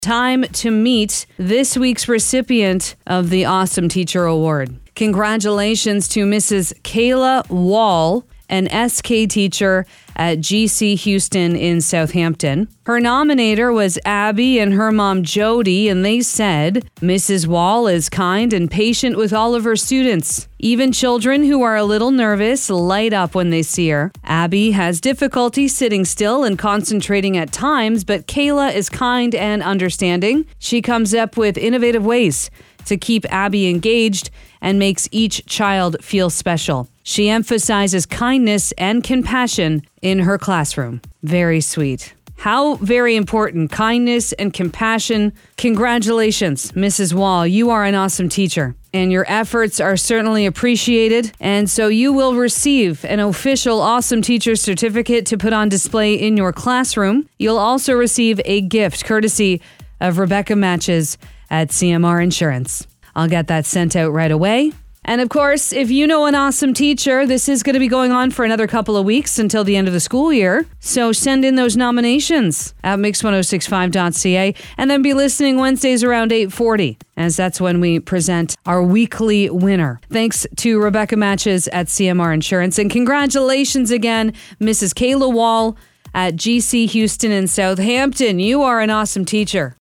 Time to meet this week's recipient of the Awesome Teacher Award. Congratulations to Mrs. Kayla Wall, an SK teacher at GC Houston in Southampton. Her nominator was Abby and her mom Jody, and they said, Mrs. Wall is kind and patient with all of her students. Even children who are a little nervous light up when they see her. Abby has difficulty sitting still and concentrating at times, but Kayla is kind and understanding. She comes up with innovative ways to keep Abby engaged and makes each child feel special. She emphasizes kindness and compassion in her classroom. Very sweet. How very important. Kindness and compassion. Congratulations, Mrs. Wall. You are an awesome teacher, and your efforts are certainly appreciated. And so you will receive an official Awesome Teacher certificate to put on display in your classroom. You'll also receive a gift courtesy of Rebecca Matches at CMR Insurance. I'll get that sent out right away. And of course, if you know an awesome teacher, this is going to be going on for another couple of weeks until the end of the school year. So send in those nominations at mix1065.ca and then be listening Wednesdays around 8:40, as that's when we present our weekly winner. Thanks to Rebecca Matches at CMR Insurance. And congratulations again, Mrs. Kayla Wall at GC Houston in Southampton. You are an awesome teacher.